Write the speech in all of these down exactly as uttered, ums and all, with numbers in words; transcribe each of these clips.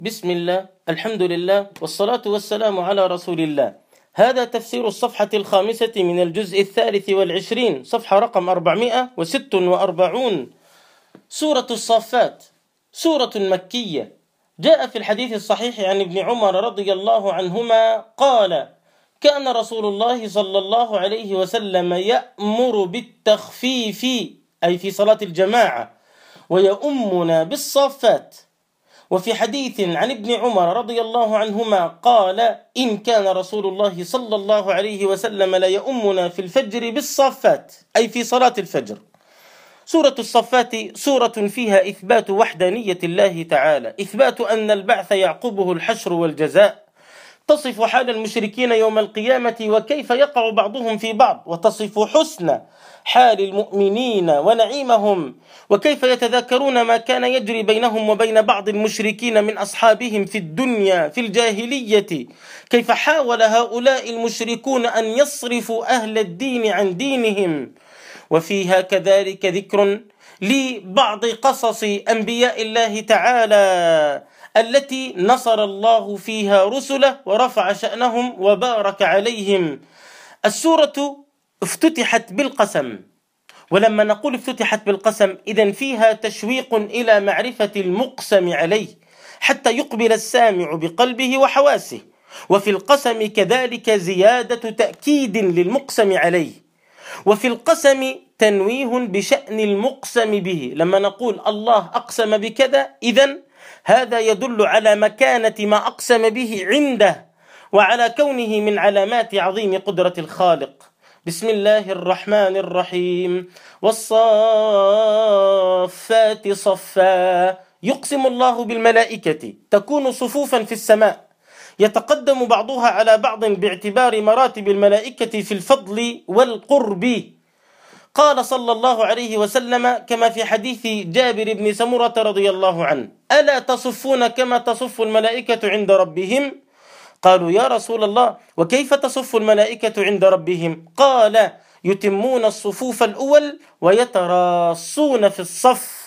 بسم الله، الحمد لله، والصلاة والسلام على رسول الله. هذا تفسير الصفحة الخامسة من الجزء الثالث والعشرين، صفحة رقم أربعمائة وستة وأربعون. سورة الصافات سورة مكية. جاء في الحديث الصحيح عن ابن عمر رضي الله عنهما قال: كان رسول الله صلى الله عليه وسلم يأمر بالتخفيف، أي في صلاة الجماعة، ويؤمنا بالصافات. وفي حديث عن ابن عمر رضي الله عنهما قال: إن كان رسول الله صلى الله عليه وسلم ليؤمنا في الفجر بالصافات، أي في صلاة الفجر. سورة الصافات سورة فيها إثبات وحدانية الله تعالى، إثبات أن البعث يعقبه الحشر والجزاء، تصف حال المشركين يوم القيامة وكيف يقع بعضهم في بعض، وتصف حسن حال المؤمنين ونعيمهم، وكيف يتذاكرون ما كان يجري بينهم وبين بعض المشركين من أصحابهم في الدنيا في الجاهلية، كيف حاول هؤلاء المشركون أن يصرفوا أهل الدين عن دينهم. وفيها كذلك ذكر لبعض قصص أنبياء الله تعالى التي نصر الله فيها رسله ورفع شأنهم وبارك عليهم. السورة افتتحت بالقسم، ولما نقول افتتحت بالقسم إذن فيها تشويق إلى معرفة المقسم عليه حتى يقبل السامع بقلبه وحواسه، وفي القسم كذلك زيادة تأكيد للمقسم عليه، وفي القسم تنويه بشأن المقسم به. لما نقول الله أقسم بكذا إذن هذا يدل على مكانة ما أقسم به عنده، وعلى كونه من علامات عظيم قدرة الخالق. بسم الله الرحمن الرحيم. والصافات صفا. يقسم الله بالملائكة، تكون صفوفا في السماء، يتقدم بعضها على بعض باعتبار مراتب الملائكة في الفضل والقرب. قال صلى الله عليه وسلم كما في حديث جابر بن سمرة رضي الله عنه: ألا تصفون كما تصف الملائكة عند ربهم؟ قالوا: يا رسول الله، وكيف تصف الملائكة عند ربهم؟ قال: يتمون الصفوف الأول ويتراصون في الصف.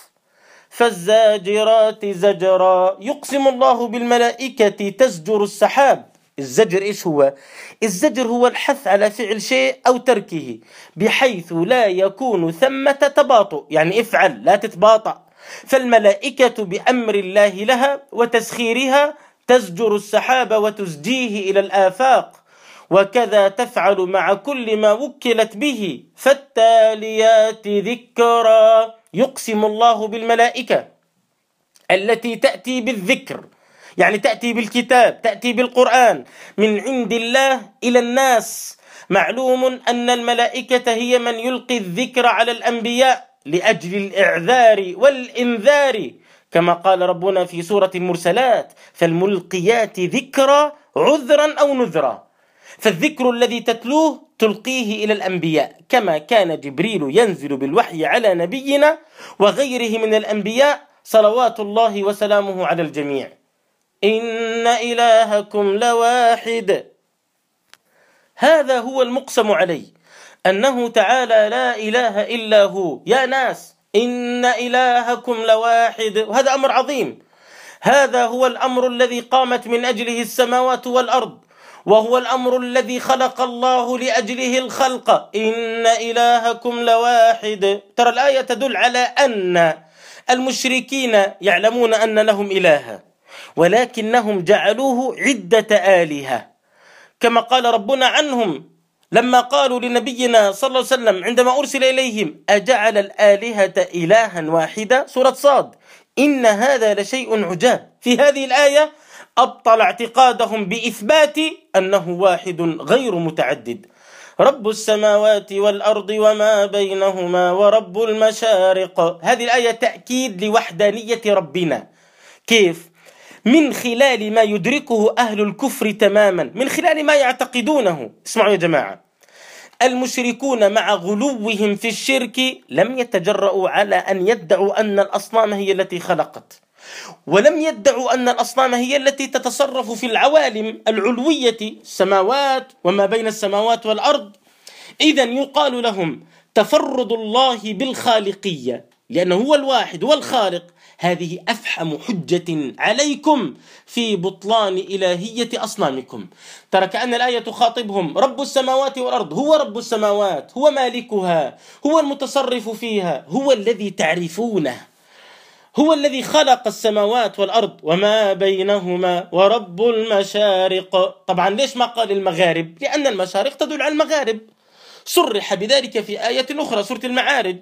فالزاجرات زجرا. يقسم الله بالملائكة تزجر السحاب. الزجر إيش هو؟ الزجر هو الحث على فعل شيء أو تركه بحيث لا يكون ثمة تباطؤ، يعني افعل لا تتباطأ. فالملائكة بأمر الله لها وتسخيرها تزجر السحاب وتزجيه إلى الآفاق، وكذا تفعل مع كل ما وكلت به. فالتاليات ذكرا. يقسم الله بالملائكة التي تأتي بالذكر، يعني تأتي بالكتاب، تأتي بالقرآن من عند الله إلى الناس. معلوم أن الملائكة هي من يلقي الذكر على الأنبياء لأجل الإعذار والإنذار، كما قال ربنا في سورة المرسلات: فالملقيات ذكرا عذرا أو نذرا. فالذكر الذي تتلوه تلقيه إلى الأنبياء، كما كان جبريل ينزل بالوحي على نبينا وغيره من الأنبياء صلوات الله وسلامه على الجميع. إن إلهكم لواحد. هذا هو المقسم عليه، أنه تعالى لا إله إلا هو. يا ناس، إن إلهكم لواحد، وهذا أمر عظيم. هذا هو الأمر الذي قامت من أجله السماوات والأرض، وهو الأمر الذي خلق الله لأجله الخلق. إن إلهكم لواحد. ترى الآية تدل على أن المشركين يعلمون أن لهم إلها، ولكنهم جعلوه عدة آلهة، كما قال ربنا عنهم لما قالوا لنبينا صلى الله عليه وسلم عندما أرسل إليهم: أجعل الآلهة إلها واحدة. سورة صاد. إن هذا لشيء عجاب. في هذه الآية أبطل اعتقادهم بإثبات أنه واحد غير متعدد. رب السماوات والأرض وما بينهما ورب المشارق. هذه الآية تأكيد لوحدانية ربنا. كيف؟ من خلال ما يدركه أهل الكفر تماما، من خلال ما يعتقدونه. اسمعوا يا جماعة، المشركون مع غلوهم في الشرك لم يتجرؤوا على أن يدعوا أن الأصنام هي التي خلقت، ولم يدعوا أن الأصنام هي التي تتصرف في العوالم العلوية، السماوات وما بين السماوات والأرض. إذن يقال لهم تفرد الله بالخالقية، لأنه هو الواحد والخالق. هذه أفحم حجة عليكم في بطلان إلهية أصنامكم. ترى كأن الآية تخاطبهم. رب السماوات والأرض هو رب السماوات، هو مالكها، هو المتصرف فيها، هو الذي تعرفونه، هو الذي خلق السماوات والأرض وما بينهما ورب المشارق. طبعا ليش ما قال المغارب؟ لأن المشارق تدل على المغارب، صرح بذلك في آية أخرى سورة المعارج: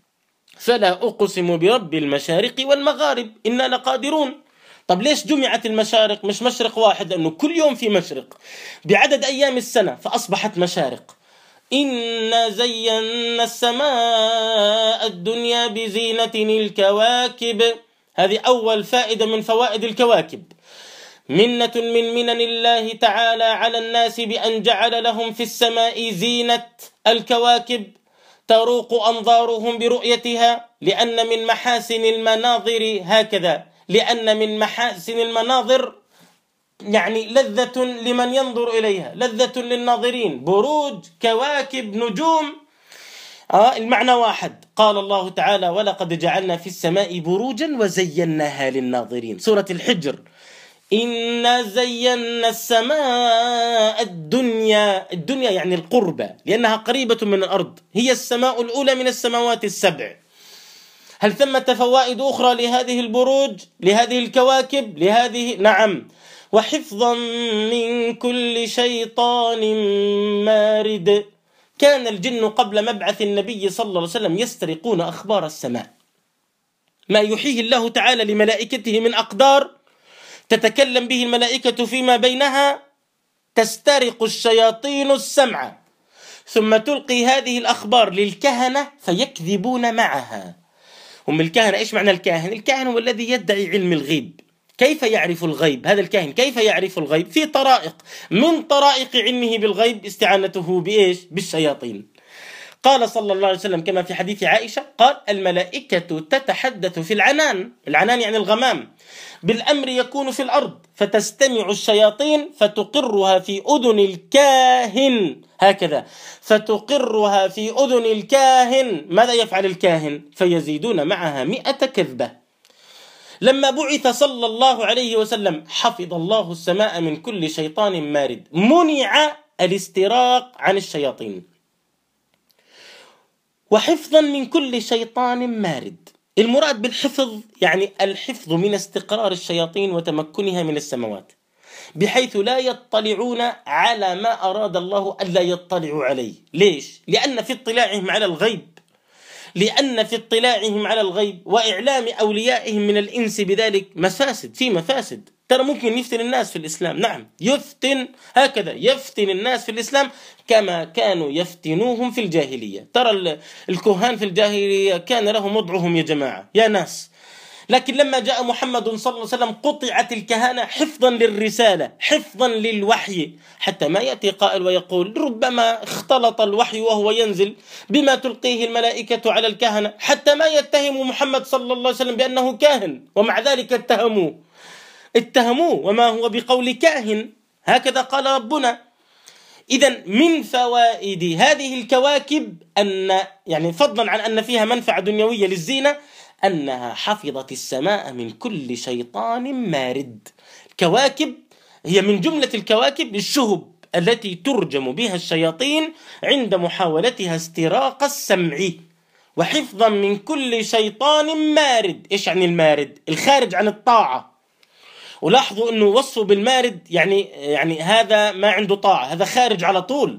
فلا أقسم برب المشارق والمغارب إنا لقادرون. طب ليش جمعت المشارق مش مشرق واحد؟ لأنه كل يوم في مشرق بعدد أيام السنة فأصبحت مشارق. إنا زينا السماء الدنيا بزينة الكواكب. هذه أول فائدة من فوائد الكواكب. منة من منن الله تعالى على الناس بأن جعل لهم في السماء زينة الكواكب تروق أنظارهم برؤيتها، لأن من محاسن المناظر هكذا، لأن من محاسن المناظر يعني لذة لمن ينظر إليها، لذة للناظرين، بروج، كواكب، نجوم. آه المعنى واحد. قال الله تعالى: ولقد جعلنا في السماء بروجا وزيناها للناظرين، سورة الحجر. إنا زينا السماء الدنيا، الدنيا يعني القربة لأنها قريبة من الأرض، هي السماء الأولى من السماوات السبع. هل ثمة فوائد أخرى لهذه البروج، لهذه الكواكب، لهذه؟ نعم. وحفظا من كل شيطان مارد. كان الجن قبل مبعث النبي صلى الله عليه وسلم يسترقون أخبار السماء، ما يحييه الله تعالى لملائكته من أقدار تتكلم به الملائكة فيما بينها، تسترق الشياطين السمع ثم تلقي هذه الأخبار للكهنة فيكذبون معها. هم الكهنة، إيش معنى الكاهن؟ الكاهن هو الذي يدعي علم الغيب. كيف يعرف الغيب هذا الكاهن؟ كيف يعرف الغيب؟ في طرائق، من طرائق علمه بالغيب استعانته بإيش؟ بالشياطين. قال صلى الله عليه وسلم كما في حديث عائشة، قال: الملائكة تتحدث في العنان، العنان يعني الغمام، بالأمر يكون في الأرض، فتستمع الشياطين فتقرها في أذن الكاهن، هكذا، فتقرها في أذن الكاهن. ماذا يفعل الكاهن؟ فيزيدون معها مئة كذبة. لما بعث صلى الله عليه وسلم حفظ الله السماء من كل شيطان مارد، منع الاستراق عن الشياطين. وحفظا من كل شيطان مارد، المراد بالحفظ يعني الحفظ من استقرار الشياطين وتمكنها من السماوات، بحيث لا يطلعون على ما أراد الله ألا يطلعوا عليه. ليش؟ لأن في اطلاعهم على الغيب لأن في اطلاعهم على الغيب وإعلام أوليائهم من الإنس بذلك مفاسد، في مفاسد. ترى ممكن يفتن الناس في الإسلام، نعم يفتن، هكذا يفتن الناس في الإسلام كما كانوا يفتنوهم في الجاهلية. ترى الكهان في الجاهلية كان لهم وضعهم يا جماعة يا ناس، لكن لما جاء محمد صلى الله عليه وسلم قطعت الكهانة حفظا للرسالة، حفظا للوحي، حتى ما يأتي قائل ويقول ربما اختلط الوحي وهو ينزل بما تلقيه الملائكة على الكهنة، حتى ما يتهم محمد صلى الله عليه وسلم بأنه كاهن، ومع ذلك اتهموه اتهموه وما هو بقول كاهن، هكذا قال ربنا. إذن من فوائد هذه الكواكب أن يعني فضلا عن أن فيها منفعة دنيوية للزينة، أنها حفظت السماء من كل شيطان مارد. كواكب هي من جملة الكواكب الشهب التي ترجم بها الشياطين عند محاولتها استراق السمع. وحفظا من كل شيطان مارد، إيش يعني المارد؟ الخارج عن الطاعة. ولاحظوا أنه وصفوا بالمارد يعني يعني هذا ما عنده طاعة، هذا خارج على طول.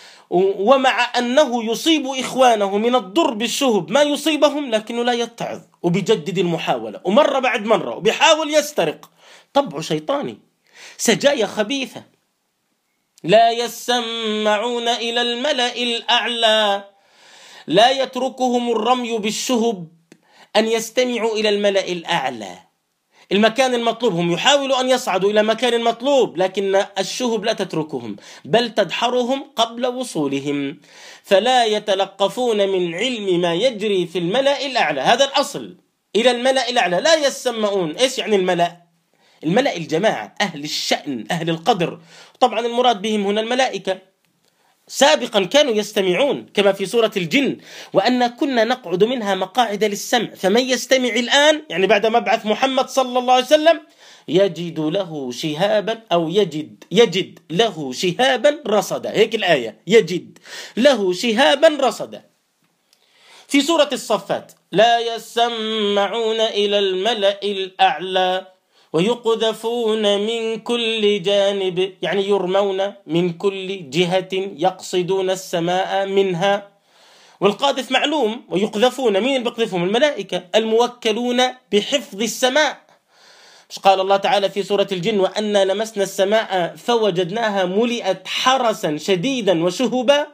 ومع أنه يصيب إخوانه من الضر بالشهب ما يصيبهم، لكنه لا يتعظ وبيجدد المحاولة، ومرة بعد مرة وبيحاول يسترق. طبع شيطاني، سجايا خبيثة. لا يسمعون إلى الملأ الأعلى، لا يتركهم الرمي بالشهب أن يستمعوا إلى الملأ الأعلى، المكان المطلوب. هم يحاولوا أن يصعدوا إلى مكان المطلوب، لكن الشهب لا تتركهم بل تدحرهم قبل وصولهم، فلا يتلقفون من علم ما يجري في الملأ الأعلى. هذا الأصل، إلى الملأ الأعلى لا يسمعون. إيش يعني الملأ؟ الملأ الجماعة، أهل الشأن، أهل القدر. طبعا المراد بهم هنا الملائكة، سابقا كانوا يستمعون كما في سورة الجن، وأن كنا نقعد منها مقاعد للسمع، فمن يستمع الآن يعني بعد مبعث محمد صلى الله عليه وسلم يجد له شهابا أو يجد يجد له شهابا رصدا. هيك الآية، يجد له شهابا رصدا. في سورة الصفات لا يسمعون إلى الملأ الأعلى ويقذفون من كل جانب، يعني يرمون من كل جهة يقصدون السماء منها. والقاذف معلوم، ويقذفون، مين اللي بيقذفهم؟ الملائكة الموكلون بحفظ السماء. مش قال الله تعالى في سورة الجن وأنا لمسنا السماء فوجدناها ملئت حرسا شديدا وشهبا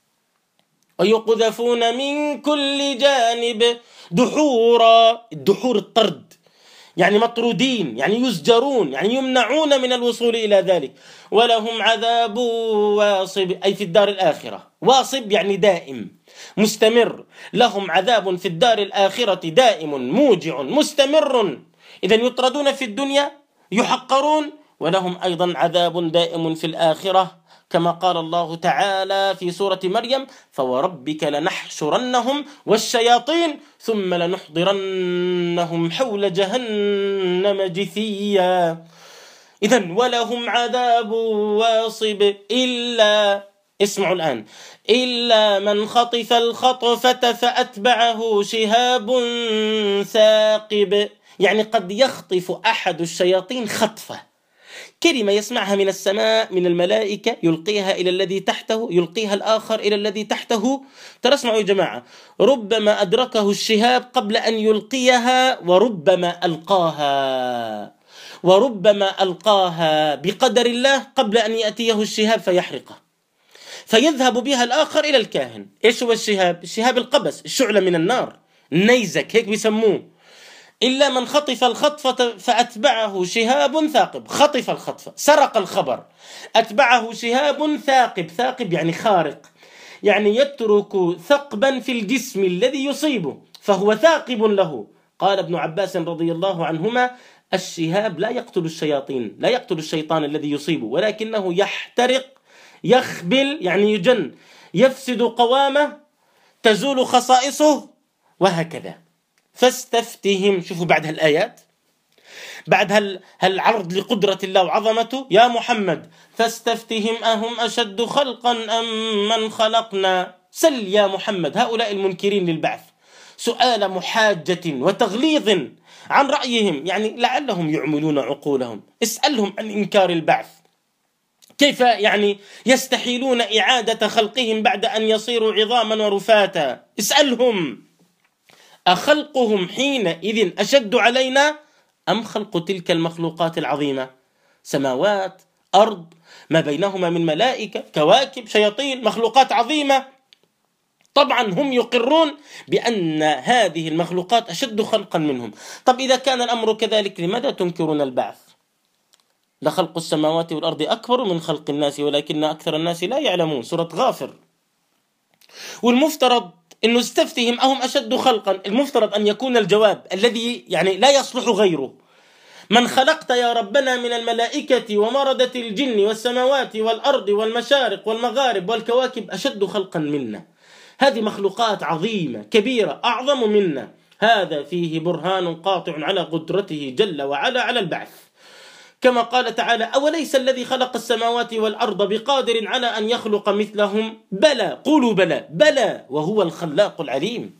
ويقذفون من كل جانب دحورا. الدحور الطرد، يعني مطرودين، يعني يزجرون، يعني يمنعون من الوصول إلى ذلك. ولهم عذاب واصب، أي في الدار الآخرة. واصب يعني دائم مستمر. لهم عذاب في الدار الآخرة دائم موجع مستمر. إذن يطردون في الدنيا، يحقرون، ولهم أيضا عذاب دائم في الآخرة، كما قال الله تعالى في سورة مريم فوربك لنحشرنهم والشياطين ثم لنحضرنهم حول جهنم جثيا. إذن ولهم عذاب واصب إلا، اسمعوا الآن، إلا من خطف الخطفة فأتبعه شهاب ثاقب. يعني قد يخطف أحد الشياطين خطفة، كلمة يسمعها من السماء من الملائكة يلقيها إلى الذي تحته، يلقيها الآخر إلى الذي تحته. ترى اسمعوا يا جماعة، ربما أدركه الشهاب قبل أن يلقيها، وربما ألقاها وربما ألقاها بقدر الله قبل أن يأتيه الشهاب فيحرقه، فيذهب بها الآخر إلى الكاهن. إيش هو الشهاب؟ الشهاب القبس، الشعلة من النار، النيزك هيك بيسموه. إلا من خطف الخطفة فأتبعه شهاب ثاقب. خطف الخطفة، سرق الخبر، أتبعه شهاب ثاقب. ثاقب يعني خارق، يعني يترك ثقبا في الجسم الذي يصيبه فهو ثاقب له. قال ابن عباس رضي الله عنهما الشهاب لا يقتل الشياطين، لا يقتل الشيطان الذي يصيبه، ولكنه يحترق، يخبل يعني يجن، يفسد قوامه، تزول خصائصه، وهكذا. فاستفتهم، شوفوا بعد هالآيات، بعد هال هالعرض لقدرة الله وعظمته، يا محمد فاستفتهم أهم أشد خلقا أم من خلقنا. سل يا محمد هؤلاء المنكرين للبعث سؤال محاجة وتغليظ عن رأيهم، يعني لعلهم يعملون عقولهم. اسألهم عن إنكار البعث، كيف يعني يستحيلون إعادة خلقهم بعد أن يصيروا عظاما ورفاتا. اسألهم أخلقهم حينئذ أشد علينا أم خلق تلك المخلوقات العظيمة؟ سماوات، أرض، ما بينهما من ملائكة، كواكب، شياطين، مخلوقات عظيمة. طبعا هم يقرون بأن هذه المخلوقات أشد خلقا منهم. طب إذا كان الأمر كذلك لماذا تنكرون البعث؟ لخلق السماوات والأرض أكبر من خلق الناس ولكن أكثر الناس لا يعلمون، سورة غافر. والمفترض إنه استفتهم أهم أشد خلقا، المفترض أن يكون الجواب الذي يعني لا يصلح غيره: من خلقت يا ربنا من الملائكة ومردة الجن والسماوات والأرض والمشارق والمغارب والكواكب أشد خلقا منا. هذه مخلوقات عظيمة كبيرة أعظم منا. هذا فيه برهان قاطع على قدرته جل وعلا على البعث، كما قال تعالى: أوليس الذي خلق السماوات والأرض بقادر على أن يخلق مثلهم؟ بلى، قولوا بلى، بلى وهو الخلاق العليم.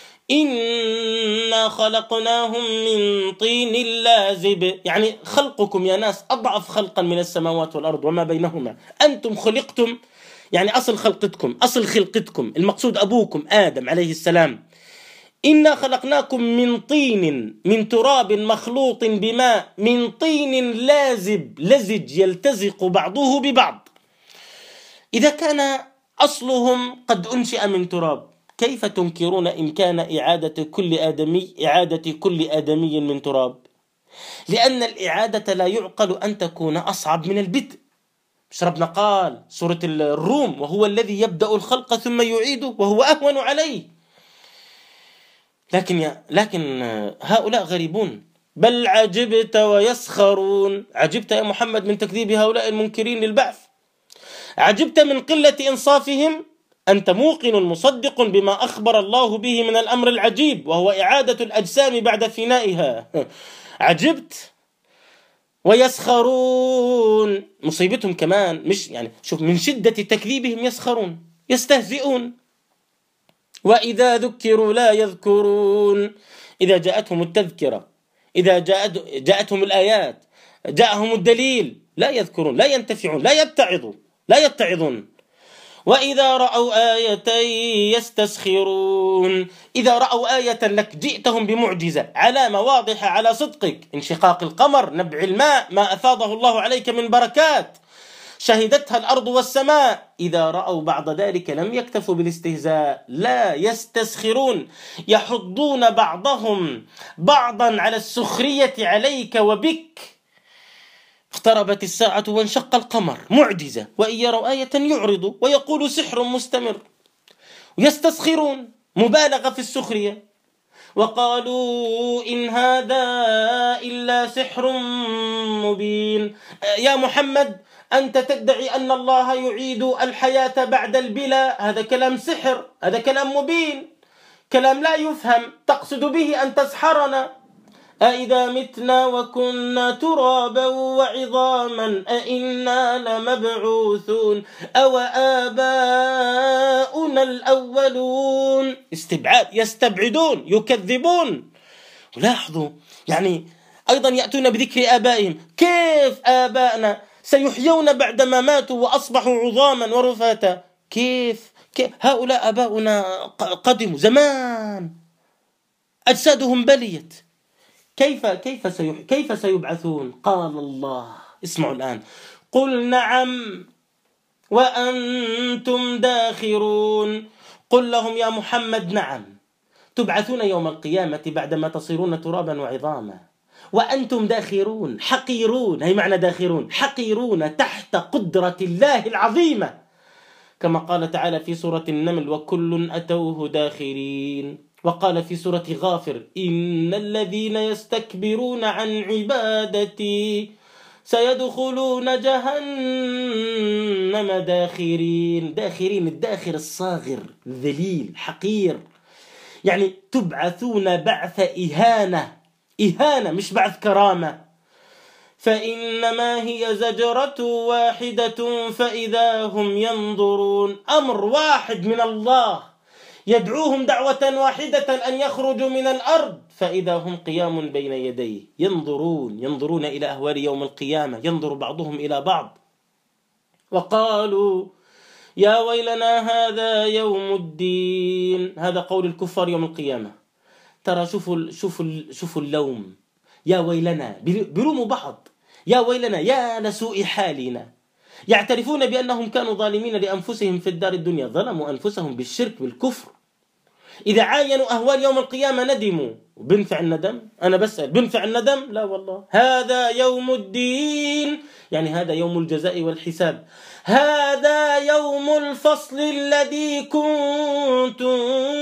إنا خلقناهم من طين لازب، يعني خلقكم يا ناس أضعف خلقا من السماوات والأرض وما بينهما. أنتم خلقتم، يعني أصل خلقتكم، أصل خلقتكم المقصود أبوكم آدم عليه السلام. إنا خلقناكم من طين، من تراب مخلوط بماء، من طين لازب، لزج يلتزق بعضه ببعض. إذا كان أصلهم قد أنشئ من تراب، كيف تنكرون إمكان إعادة كل آدمي إعادة كل آدمي من تراب؟ لأن الإعادة لا يعقل أن تكون أصعب من البدء. مش ربنا قال سورة الروم: وهو الذي يبدأ الخلق ثم يعيده وهو أهون عليه. لكن يا لكن هؤلاء غريبون. بل عجبت ويسخرون، عجبت يا محمد من تكذيب هؤلاء المنكرين للبعث. عجبت من قلة إنصافهم؟ أنت موقن مصدق بما أخبر الله به من الأمر العجيب، وهو إعادة الأجسام بعد فنائها. عجبت. ويسخرون، مصيبتهم كمان مش يعني شوف من شدة تكذيبهم يسخرون يستهزئون. وإذا ذكروا لا يذكرون، إذا جاءتهم التذكرة، إذا جاءت جاءتهم الآيات، جاءهم الدليل، لا يذكرون، لا ينتفعون، لا يتعظون، لا يتعظون. وإذا رأوا آية يستسخرون، إذا رأوا آية لك جئتهم بمعجزة، علامة واضحة على صدقك، انشقاق القمر، نبع الماء، ما أفاضه الله عليك من بركات، شهدتها الأرض والسماء. إذا رأوا بعض ذلك لم يكتفوا بالاستهزاء، لا يستسخرون، يحضون بعضهم بعضا على السخرية عليك وبك. اقتربت الساعة وانشق القمر، معجزة، وإن يروا آية يعرضوا ويقولوا سحر مستمر. يستسخرون، مبالغة في السخرية. وقالوا إن هذا إلا سحر مبين. يا محمد أنت تدعي أن الله يعيد الحياة بعد البلا، هذا كلام سحر، هذا كلام مبين، كلام لا يفهم، تقصد به أن تسحرنا. أإذا متنا وكنا ترابا وعظاما أإنا لمبعوثون أو آباؤنا الأولون. استبعاد، يستبعدون، يكذبون. لاحظوا يعني أيضا يأتون بذكر آبائهم. كيف آبائنا سيحيون بعدما ماتوا وأصبحوا عظاما ورفاتا؟ كيف؟ كيف هؤلاء آباؤنا قدموا زمان، أجسادهم بليت، كيف كيف سيح... كيف سيبعثون؟ قال الله، اسمعوا الآن: قل نعم وأنتم داخرون. قل لهم يا محمد نعم، تبعثون يوم القيامة بعدما تصيرون ترابا وعظاما، وأنتم داخرون، حقيرون، هي معنى داخرون، حقيرون تحت قدرة الله العظيمة، كما قال تعالى في سورة النمل: وكل أتوه داخرين. وقال في سورة غافر: إن الذين يستكبرون عن عبادتي سيدخلون جهنم داخرين. داخرين، الداخر الصاغر الذليل حقير، يعني تبعثون بعث إهانة، إهانة مش بعث كرامة. فإنما هي زجرة واحدة فإذا هم ينظرون. أمر واحد من الله يدعوهم دعوة واحدة أن يخرجوا من الأرض، فإذا هم قيام بين يديه ينظرون، ينظرون إلى أهوال يوم القيامة، ينظر بعضهم إلى بعض. وقالوا يا ويلنا هذا يوم الدين. هذا قول الكفار يوم القيامة. ترى شوفوا شوفوا شوفوا اللوم، يا ويلنا، بيلوموا بعض، يا ويلنا يا لسوء حالنا. يعترفون بأنهم كانوا ظالمين لأنفسهم في الدار الدنيا، ظلموا أنفسهم بالشرك بالكفر. إذا عاينوا أهوال يوم القيامة ندموا. بنفع الندم؟ أنا بسأل، بنفع الندم؟ لا والله. هذا يوم الدين، يعني هذا يوم الجزاء والحساب، هذا يوم الفصل الذي كنتم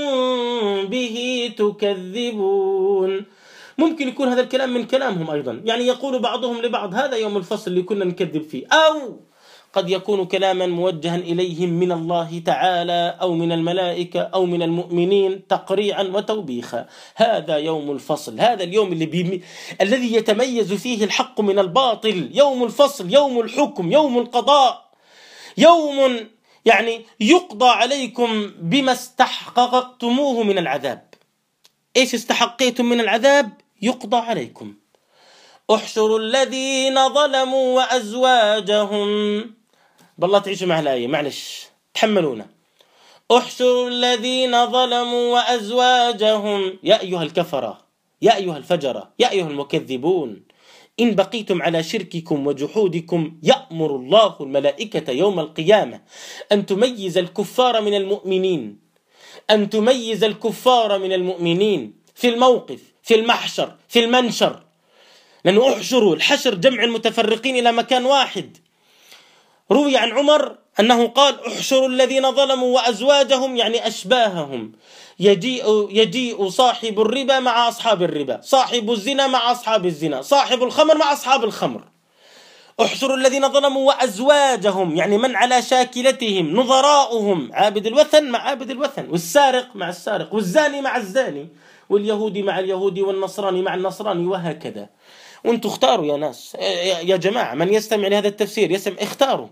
به تكذبون. ممكن يكون هذا الكلام من كلامهم أيضا، يعني يقول بعضهم لبعض هذا يوم الفصل اللي كنا نكذب فيه، أو قد يكون كلاما موجها إليهم من الله تعالى أو من الملائكة أو من المؤمنين تقريعا وتوبيخا. هذا يوم الفصل، هذا اليوم اللي بيم... الذي يتميز فيه الحق من الباطل، يوم الفصل، يوم الحكم، يوم القضاء، يوم يعني يقضى عليكم بما استحققتموه من العذاب. إيش استحقيتم من العذاب؟ يقضى عليكم. احشروا الذين ظلموا وأزواجهم. بالله تعيشوا مع الآية، معلش تحملونا. احشروا الذين ظلموا وأزواجهم. يا أيها الكفرة، يا أيها الفجرة، يا أيها المكذبون، إن بقيتم على شرككم وجحودكم يأمر الله الملائكة يوم القيامة أن تميز الكفار من المؤمنين، أن تميز الكفار من المؤمنين في الموقف، في المحشر، في المنشر. لأنه احشروا، الحشر جمع المتفرقين إلى مكان واحد. روي عن عمر أنه قال: احشروا الذين ظلموا وأزواجهم، يعني أشباههم. يجيء, يجيء صاحب الربا مع أصحاب الربا، صاحب الزنا مع أصحاب الزنا، صاحب الخمر مع أصحاب الخمر. احشروا الذين ظلموا وأزواجهم، يعني من على شاكلتهم، نظراؤهم، عابد الوثن مع عابد الوثن، والسارق مع السارق، والزاني مع الزاني، واليهودي مع اليهودي، والنصراني مع النصراني، وهكذا. وانتم اختاروا يا ناس، يا جماعة، من يستمع لهذا التفسير يسمع، اختاروا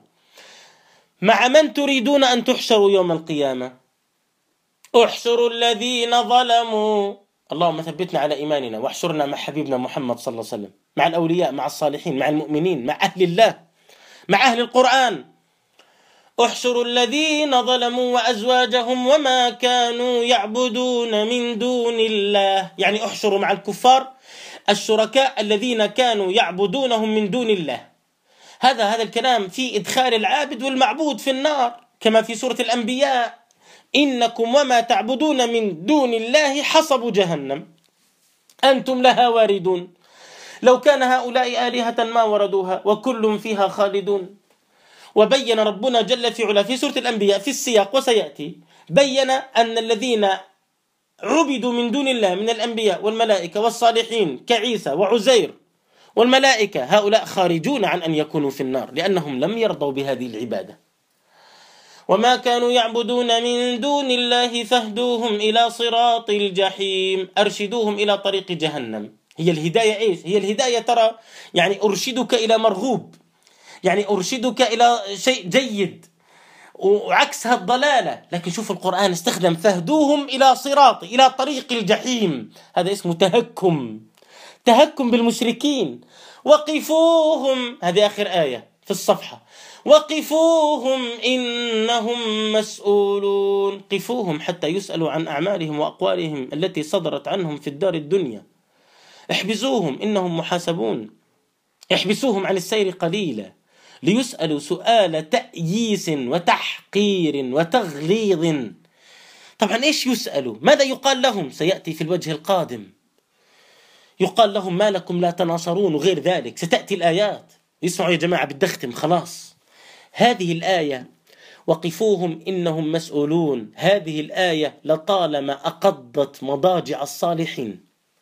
مع من تريدون أن تحشروا يوم القيامة. احشروا الذين ظلموا، اللهم ثبتنا على إيماننا، واحشرنا مع حبيبنا محمد صلى الله عليه وسلم، مع الأولياء، مع الصالحين، مع المؤمنين، مع أهل الله، مع أهل القرآن. احشروا الذين ظلموا وأزواجهم وما كانوا يعبدون من دون الله، يعني احشروا مع الكفار الشركاء الذين كانوا يعبدونهم من دون الله. هذا هذا الكلام في إدخال العابد والمعبود في النار، كما في سورة الأنبياء: إنكم وما تعبدون من دون الله حصب جهنم أنتم لها واردون لو كان هؤلاء آلهة ما وردوها وكل فيها خالدون. وبين ربنا جل في علا في سورة الأنبياء في السياق وسيأتي، بين أن الذين عبدوا من دون الله من الأنبياء والملائكة والصالحين كعيسى وعزير والملائكة، هؤلاء خارجون عن أن يكونوا في النار لأنهم لم يرضوا بهذه العبادة. وما كانوا يعبدون من دون الله فاهدوهم إلى صراط الجحيم، أرشدوهم إلى طريق جهنم. هي الهداية إيش؟ هي الهداية ترى يعني أرشدك إلى مرغوب، يعني أرشدك إلى شيء جيد، وعكسها الضلالة. لكن شوف القرآن استخدم فاهدوهم إلى صراط، إلى طريق الجحيم، هذا اسمه تهكم، تهكم بالمشركين. وقفوهم، هذه آخر آية في الصفحة، وقفوهم إنهم مسؤولون. قفوهم حتى يسألوا عن أعمالهم وأقوالهم التي صدرت عنهم في الدار الدنيا. احبسوهم إنهم محاسبون. احبسوهم عن السير قليلا ليسألوا سؤال تأييس وتحقير وتغليظ. طبعا إيش يسألوا؟ ماذا يقال لهم؟ سيأتي في الوجه القادم. يقال لهم ما لكم لا تناصرون وغير ذلك، ستأتي الآيات. يسمعوا يا جماعة، بالدختم خلاص. هذه الآية وقفوهم إنهم مسؤولون، هذه الآية لطالما أقضت مضاجع الصالحين.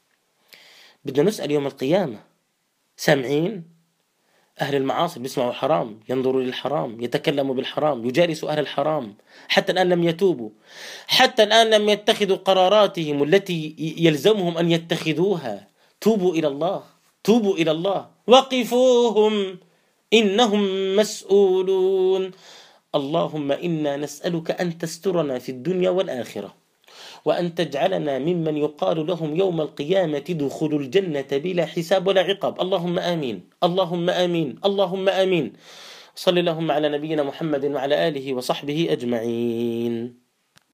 بدنا نسأل يوم القيامة. سامعين؟ أهل المعاصي بيسمعوا حرام، ينظروا للحرام، يتكلموا بالحرام، يجالسوا أهل الحرام، حتى الآن لم يتوبوا، حتى الآن لم يتخذوا قراراتهم التي يلزمهم أن يتخذوها. توبوا إلى الله، توبوا إلى الله. وقفوهم إنهم مسؤولون. اللهم إنا نسألك أن تسترنا في الدنيا والآخرة، وأن تجعلنا ممن يقال لهم يوم القيامة ادخلوا الجنة بلا حساب ولا عقاب. اللهم آمين، اللهم آمين، اللهم آمين. صلى اللهم على نبينا محمد وعلى آله وصحبه أجمعين.